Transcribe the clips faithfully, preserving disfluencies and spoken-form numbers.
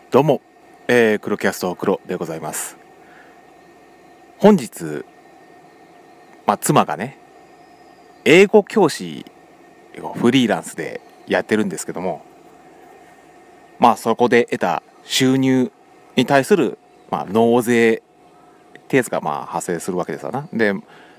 どうも、えー、黒キャスト黒でございます。本日、まあ、妻がね英語教師をフリーランスでやってるんですけども、まあそこで得た収入に対する、まあ、納税ってやつがまあ発生するわけですよな。で、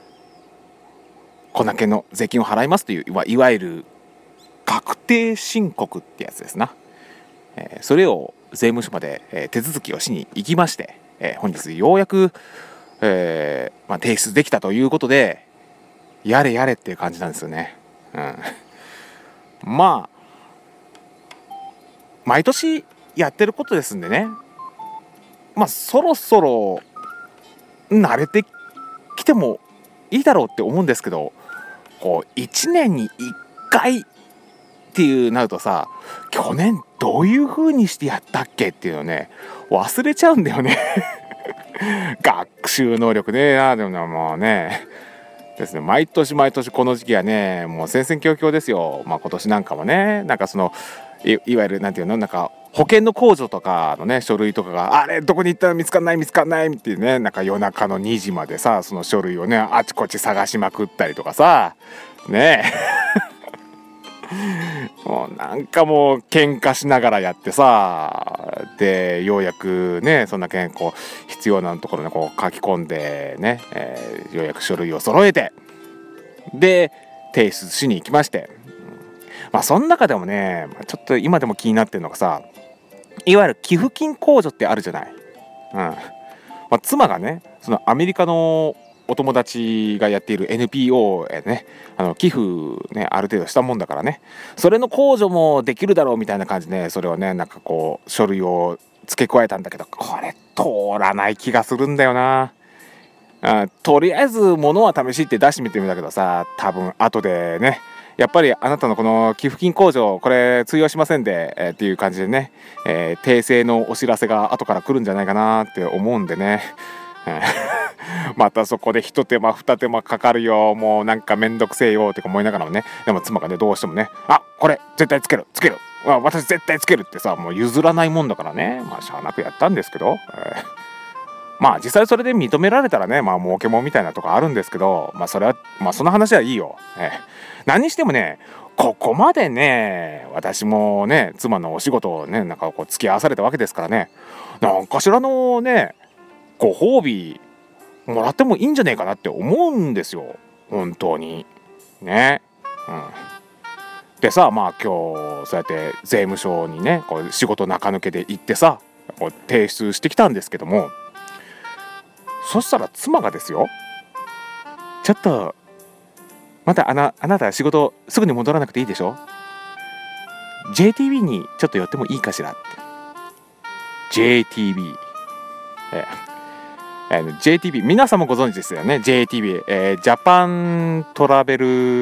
こんだけの税金を払いますといういわいわゆる確定申告ってやつですな。えー、それを税務署まで、えー、手続きをしに行きまして、えー、本日ようやく、えーまあ、提出できたということで、やれやれっていう感じなんですよね。うん、まあ毎年やってることですんでね、まあそろそろ慣れてきてもいいだろうって思うんですけど、こういちねんにいっかいっていうなるとさ、去年どういう風にしてやったっけっていうのね忘れちゃうんだよね学習能力ねえな。でももうねですね、毎年毎年この時期はねもう戦々恐々ですよ。まあ今年なんかもね、なんかその い, いわゆるなんていうの、なんか保険の控除とかのね書類とかがあれどこに行ったら見つかんない見つかんないっていうね、なんか夜中のにじまでさその書類をねあちこち探しまくったりとかさねえもうなんかもう喧嘩しながらやってさ、でようやくねそんだけこう必要なところにこう書き込んでね、えー、ようやく書類を揃えてで提出しに行きまして、まあその中でもねちょっと今でも気になってるのがさ、いわゆる寄付金控除ってあるじゃない。うん、まあ、妻がねそのアメリカのお友達がやっている エヌピーオー へねあの寄付ねある程度したもんだからね、それの控除もできるだろうみたいな感じで、ね、それをねなんかこう書類を付け加えたんだけど、これ通らない気がするんだよな。あとりあえず物は試しって出してみてみたけどさ、多分後でねやっぱりあなたのこの寄付金控除これ通用しませんで、えー、っていう感じでね、えー、訂正のお知らせが後から来るんじゃないかなって思うんでねまたそこで一手間二手間かかるよ、もうなんかめんどくせえよって思いながらもね、でも妻がねどうしてもねあこれ絶対つけるつける私絶対つけるってさもう譲らないもんだからね、まあしゃあなくやったんですけど、えー、まあ実際それで認められたらねまあ儲けもんみたいなとこあるんですけど、まあそれはまあその話はいいよ。えー、何にしてもねここまでね私もね妻のお仕事をねなんかこう付き合わされたわけですからね、なんかしらのねご褒美もらってもいいんじゃねえかなって思うんですよ本当にね。うん、でさまあ今日そうやって税務署にねこう仕事中抜けで行ってさこう提出してきたんですけども、そしたら妻がですよ、ちょっとまたあなあなた仕事すぐに戻らなくていいでしょ、 ジェーティービー にちょっと寄ってもいいかしらって。 ジェーティービー、えええー、ジェーティービー 皆さんもご存知ですよね。 ジェーティービー、えー、ジャパントラベル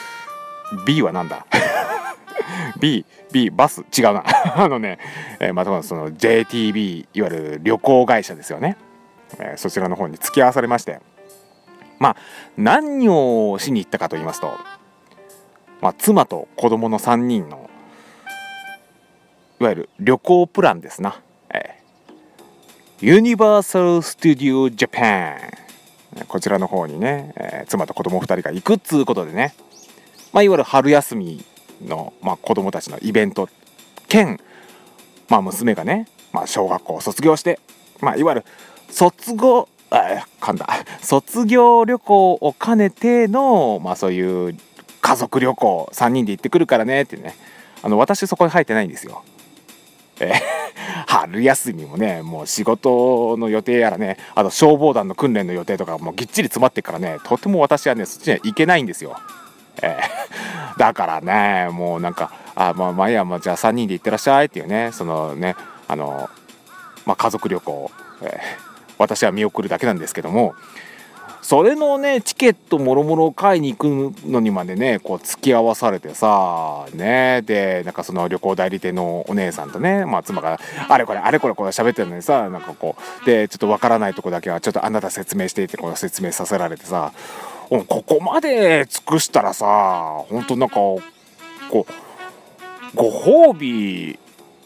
B はなんだB, B バス違うなあのね、えー、またその ジェーティービー いわゆる旅行会社ですよね、えー、そちらの方に付き合わされまして、まあ何をしに行ったかと言いますと、まあ、妻と子供のさんにんのいわゆる旅行プランですな、えー、ユニバーサル・スタジオ・ジャパン、こちらの方にね、えー、妻と子供ふたりが行くっつうことでね、まあ、いわゆる春休みの、まあ、子供たちのイベント兼、まあ、娘がね、まあ、小学校を卒業して、まあ、いわゆる卒業あ噛んだ卒業旅行を兼ねての、まあ、そういう家族旅行さんにんで行ってくるからねってね、あの私そこに入ってないんですよ。えー、春休みもねもう仕事の予定やらね、あと消防団の訓練の予定とかもうぎっちり詰まってからね、とても私はねそっちには行けないんですよ。えー、だからねもうなんかあまあまあいやまあじゃあさんにんで行ってらっしゃいっていうね、そのねあのまあ家族旅行、えー、私は見送るだけなんですけども、それのねチケットもろもろ買いに行くのにまでねこう付き合わされてさね、でなんかその旅行代理店のお姉さんとね、まあ、妻があれこれあれこれこれ喋ってるのにさ、なんかこうでちょっとわからないとこだけはちょっとあなた説明していってこう説明させられてさ、ここまで尽くしたらさ本当なんかこうご褒美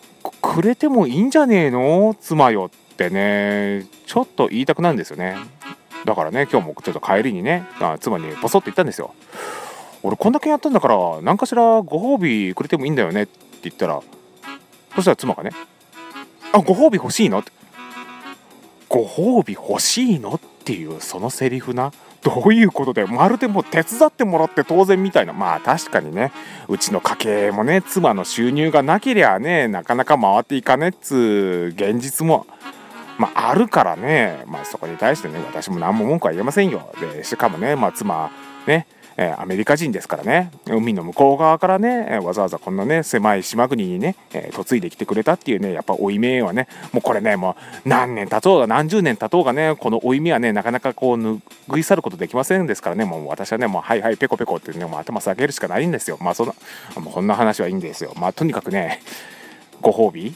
くれてもいいんじゃねえの妻よってねちょっと言いたくなるんですよね。だからね今日もちょっと帰りにね妻にポソッと言ったんですよ。俺こんだけやったんだから何かしらご褒美くれてもいいんだよねって言ったら、そしたら妻がね、あ、ご褒美欲しいのって、ご褒美欲しいのっていうそのセリフな、どういうことで、まるでもう手伝ってもらって当然みたいな。まあ確かにね、うちの家計もね妻の収入がなけりゃねなかなか回っていかねっつう現実もまああるからね、まあそこに対してね私も何も文句は言えませんよ。でしかもねまあ妻ねえー、アメリカ人ですからね、海の向こう側からね、えー、わざわざこんなね狭い島国にね、えー、嫁いできてくれたっていうねやっぱ負い目はね、もうこれねもう何年経とうが何十年経とうがねこの負い目はねなかなかこう拭い去ることできませんですからね、もう私はねもうはいはいペコペコってねもう頭下げるしかないんですよ。まあそんなもうこんな話はいいんですよ。まあとにかくねご褒美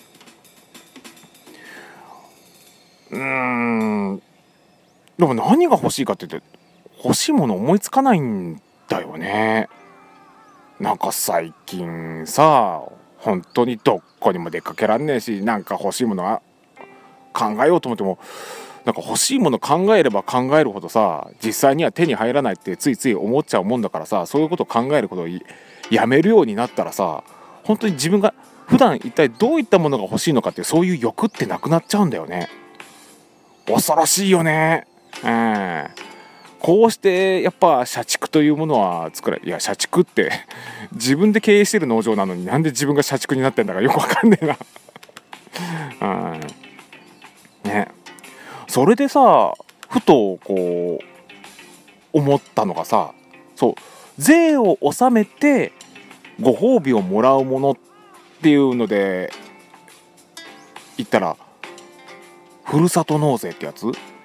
うーんでも何が欲しいかって言って欲しいもの思いつかないんだよね。なんか最近さ本当にどこにも出かけらんねえし、なんか欲しいものは考えようと思ってもなんか欲しいもの考えれば考えるほどさ実際には手に入らないってついつい思っちゃうもんだからさ、そういうことを考えることをやめるようになったらさ、本当に自分が普段一体どういったものが欲しいのかっていうそういう欲ってなくなっちゃうんだよね。恐ろしいよね。うんこうしてやっぱ社畜というものは作られ、いや社畜って自分で経営してる農場なのになんで自分が社畜になってんだかよくわかんねえなうんね、それでさふとこう思ったのがさ、そう税を納めてご褒美をもらうものっていうので言ったらふるさと納税ってやつ、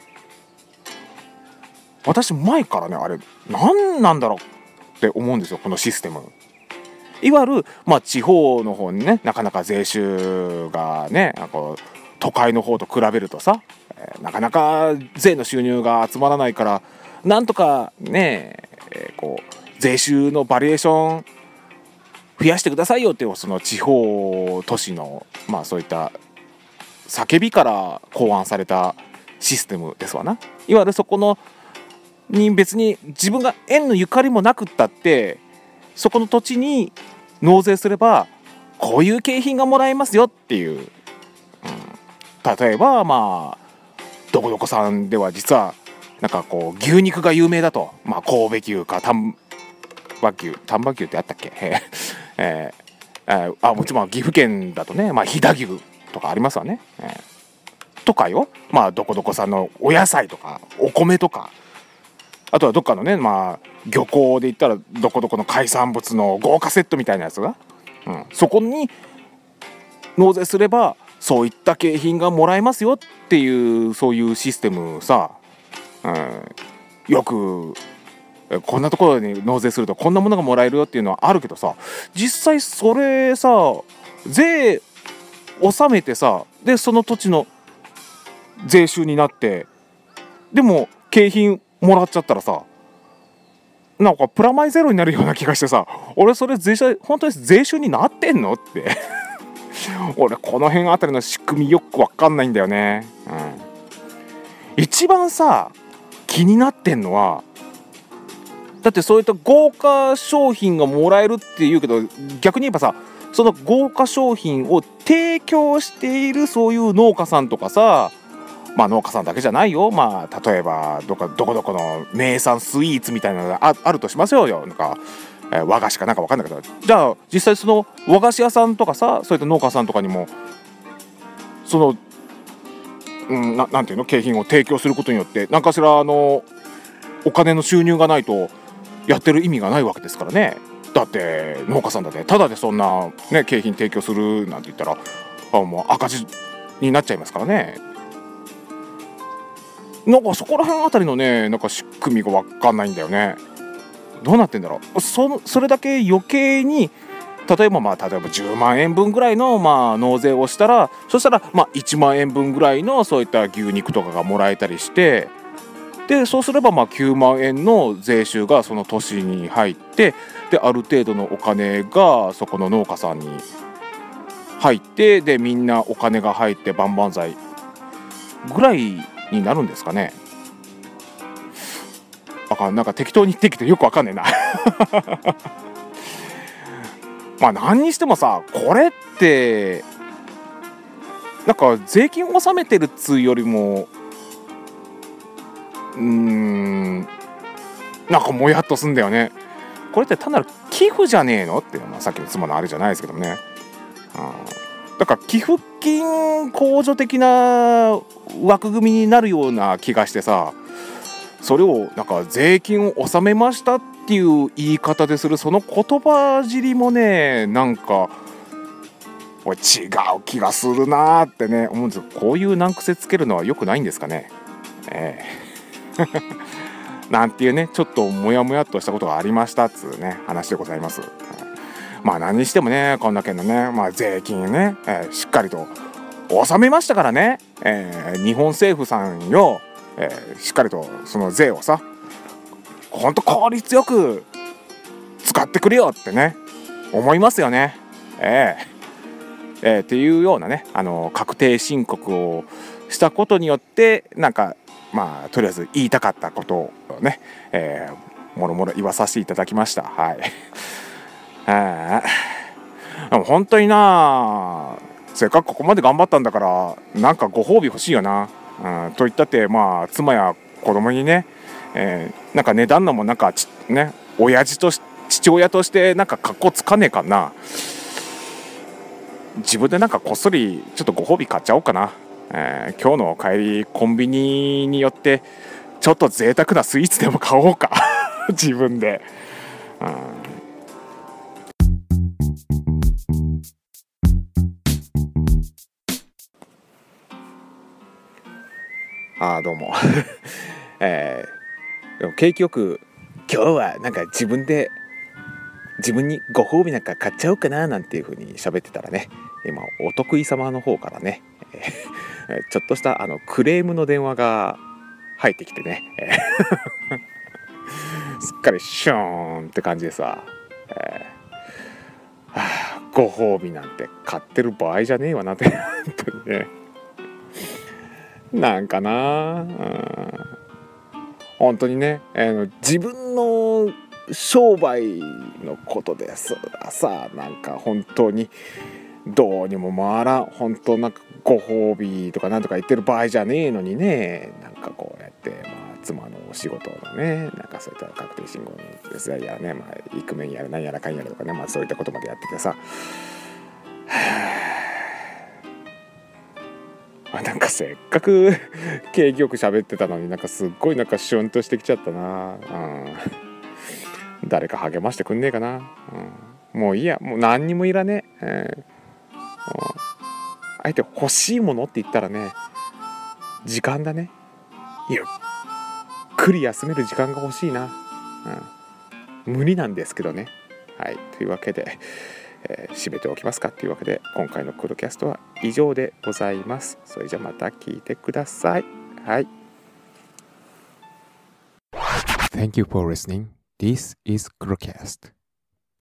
私前からねあれ何なんだろうって思うんですよこのシステム。いわゆる、まあ、地方の方にねなかなか税収がねなんか都会の方と比べるとさ、えー、なかなか税の収入が集まらないからなんとかね、えー、こう税収のバリエーション増やしてくださいよっていうその地方都市のまあそういった叫びから考案されたシステムですわな。いわゆるそこのに別に自分が縁のゆかりもなくったってそこの土地に納税すればこういう景品がもらえますよっていう、うん、例えばまあどこどこさんでは実はなんかこう牛肉が有名だと、まあ、神戸牛か丹波牛丹波牛ってあったっけえーえー、あもちろん岐阜県だとね、まあ、飛騨牛とかありますわね、えー、とかよ、まあどこどこさんのお野菜とかお米とか、あとはどっかのね、まあ漁港で言ったらどこどこの海産物の豪華セットみたいなやつが、うん、そこに納税すればそういった景品がもらえますよっていうそういうシステムさ、うん、よくこんなところに納税するとこんなものがもらえるよっていうのはあるけどさ、実際それさ税納めてさでその土地の税収になってでも景品もらっちゃったらさなんかプラマイゼロになるような気がしてさ、俺それ税収本当に税収になってんのって俺この辺あたりの仕組みよくわかんないんだよね、うん、一番さ気になってんのはだってそういった豪華商品がもらえるっていうけど逆に言えばさその豪華商品を提供しているそういう農家さんとかさ、まあ農家さんだけじゃないよ、まあ例えばどこどこどこの名産スイーツみたいなのが あ, あるとしますよよなんか、えー、和菓子かなんか分かんないけど、じゃあ実際その和菓子屋さんとかさそういった農家さんとかにもその、うん、な, なんていうの景品を提供することによって何かしらあのお金の収入がないとやってる意味がないわけですからね。だって農家さんだってただでそんな、ね、景品提供するなんて言ったらあもう赤字になっちゃいますからね。なんかそこら辺あたりのねなんか仕組みが分かんないんだよね。どうなってんだろう。 そ, それだけ余計に例えばまあ例えばじゅうまんえんぶんぐらいのまあ納税をしたらそしたらまあいちまんえんぶんぐらいのそういった牛肉とかがもらえたりしてでそうすればまあきゅうまんえんの税収がその年に入ってである程度のお金がそこの農家さんに入ってでみんなお金が入って万々歳ぐらいになるんですかね。あかんなんか適当に言ってきてよくわかんねえなまあ何にしてもさこれってなんか税金を納めてるっつうよりもうーんなんかもやっとすんだよね。これって単なる寄付じゃねえのっていうのはさっきの妻のあれじゃないですけどもね。うんだから寄付金控除的な枠組みになるような気がしてさ、それをなんか税金を納めましたっていう言い方でするその言葉尻もねなんか違う気がするなーってね思うんですけど、こういう難癖つけるのは良くないんですかね。ええなんていうねちょっとモヤモヤっとしたことがありましたっつうね話でございます。まあ何にしてもねこんだけのね、まあ、税金ね、えー、しっかりと納めましたからね、えー、日本政府さんよ、えー、しっかりとその税をさほんと効率よく使ってくれよってね思いますよね。えーえー、っていうようなねあの確定申告をしたことによってなんかまあとりあえず言いたかったことをね、えー、もろもろ言わさせていただきました。はいあでも本当になせっかくここまで頑張ったんだからなんかご褒美欲しいよな、うん、といったってまあ妻や子供にね、えー、なんか値段のもなんかちね親父とし父親としてなんか格好つかねえかな。自分でなんかこっそりちょっとご褒美買っちゃおうかな、えー、今日の帰りコンビニによってちょっと贅沢なスイーツでも買おうか自分で、うんあーどうも、えー、でも景気よく今日はなんか自分で自分にご褒美なんか買っちゃおうかななんていう風に喋ってたらね今お得意様の方からね、えー、ちょっとしたあのクレームの電話が入ってきてね、えー、すっかりシューンって感じでさ、えーはあ、ご褒美なんて買ってる場合じゃねえわなって本当にねなんかな、うん、本当にね、えー、自分の商売のことですさなんか本当にどうにも回らん本当なんかご褒美とかなんとか言ってる場合じゃねえのにねなんかこうやって、まあ、妻のお仕事のねなんかそういった確定申告のですやね、まあ、イクメンやら何やらかんやらとかね、まあ、そういったことまでやっててさなんかせっかく景気よく喋ってたのになんかすっごいなんかシュンとしてきちゃったな、うん、誰か励ましてくんねえかな、うん、もういいやもう何にもいらねえ、えー、相手欲しいものって言ったらね時間だねゆっくり休める時間が欲しいな、うん、無理なんですけどね。はいというわけでえー、締めておきますかというわけで今回のクロキャストは以上でございます。それじゃまた聞いてください。はい。Thank you for listening. This is Crocast.